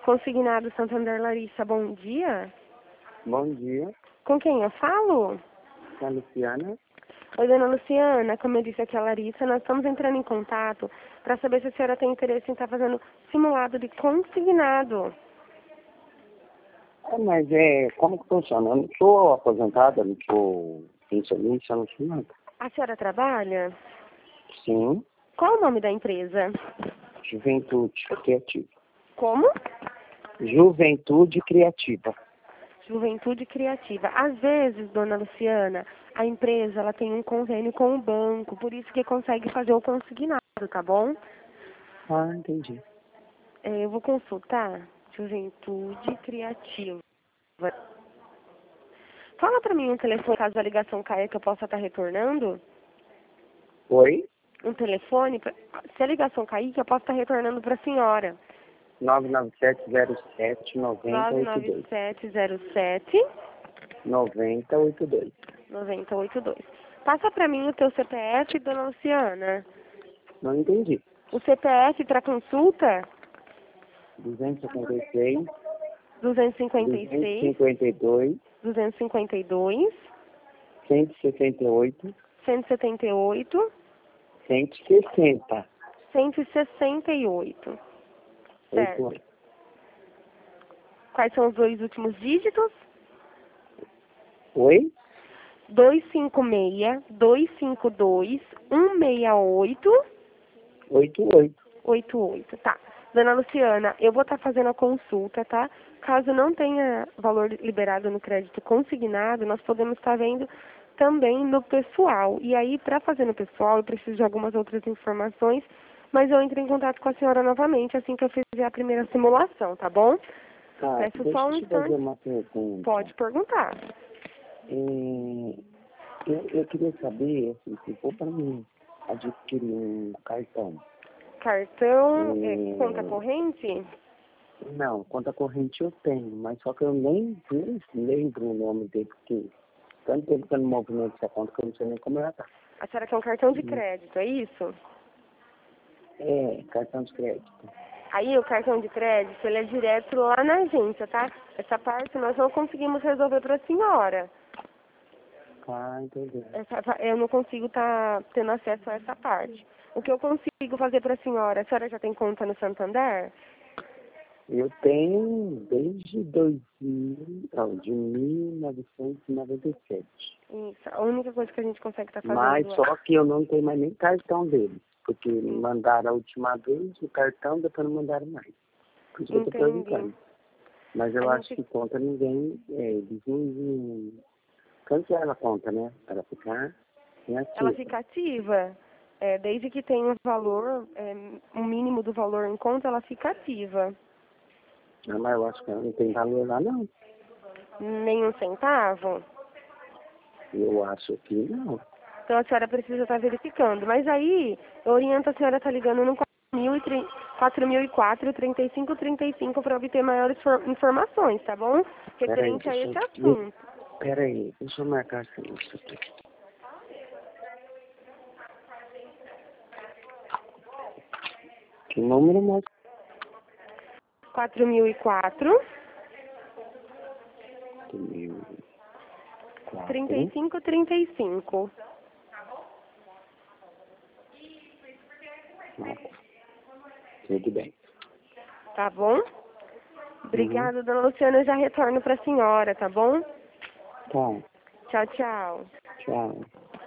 Consignado Santander Larissa, bom dia. Bom dia, Com quem eu falo? é a Luciana. Oi, dona Luciana, como eu disse aqui a Larissa, nós estamos entrando em contato para saber se a senhora tem interesse em estar fazendo simulado de consignado. Mas como que funciona? Eu não sou aposentada, não sou pensionista, não sou nada. A senhora trabalha? Sim, Qual o nome da empresa? Juventude Criativa. Como? Juventude Criativa. Juventude Criativa. Às vezes, dona Luciana, a empresa ela tem um convênio com o banco, por isso que consegue fazer o consignado, tá bom? Ah, entendi. Eu vou consultar Juventude Criativa. Fala pra mim um telefone, caso a ligação caia, que eu possa estar retornando. Oi? Um telefone, se a ligação cair, que eu possa estar retornando para a senhora. 99707-9082. 99707 9082. 9082. Passa para mim o teu CPF, dona Luciana. Não entendi. O CPF para consulta? 256, 256, 252, 252, 168, 178, 160. 168. Certo. 8. Quais são os dois últimos dígitos? Oi? 256, 252, 168, 88. 88, tá. Dona Luciana, eu vou estar fazendo a consulta, tá? Caso não tenha valor liberado no crédito consignado, nós podemos estar vendo também no pessoal. E aí, para fazer no pessoal, eu preciso de algumas outras informações, mas eu entro em contato com a senhora novamente assim que eu fizer a primeira simulação, tá bom? Tá, Peço deixa só eu um te fazer instante. uma pergunta. Pode perguntar. Eu queria saber, assim, se for para mim adquirir um cartão. Cartão, É, conta corrente? Não, conta corrente eu tenho, mas só que eu nem lembro o nome dele, porque tanto tempo que eu não movimento essa conta que eu não sei nem como ela tá. A senhora quer um cartão de crédito, é isso? Cartão de crédito. Aí o cartão de crédito, ele é direto lá na agência, tá? Essa parte nós não conseguimos resolver para a senhora. Ah, entendi. Eu não consigo estar tendo acesso a essa parte. O que eu consigo fazer para a senhora já tem conta no Santander? Eu tenho desde 1997. Isso, a única coisa que a gente consegue estar Mas fazendo só que eu não tenho mais nem cartão dele. Porque me mandaram a última vez o cartão, depois não mandaram mais. Por isso que eu tô Entendi. perguntando. Mas eu acho que conta ninguém, eles não cancelam a conta, né? Para ficar inativa. Ela fica ativa. Desde que tenha um valor, um mínimo do valor em conta, ela fica ativa. Não, mas eu acho que não tem valor lá, não. Nenhum centavo? Eu acho que não. Então a senhora precisa estar verificando. Mas aí, eu oriento a senhora a estar ligando no 4004-3535 para obter maiores informações, tá bom? Referente a esse assunto. Peraí, deixa eu marcar isso aqui. Que número mais? 4004 4. 3535. Tudo bem. Tá bom? Obrigada, dona Luciana. Eu já retorno para a senhora, tá bom? Tá, Tchau, tchau. tchau.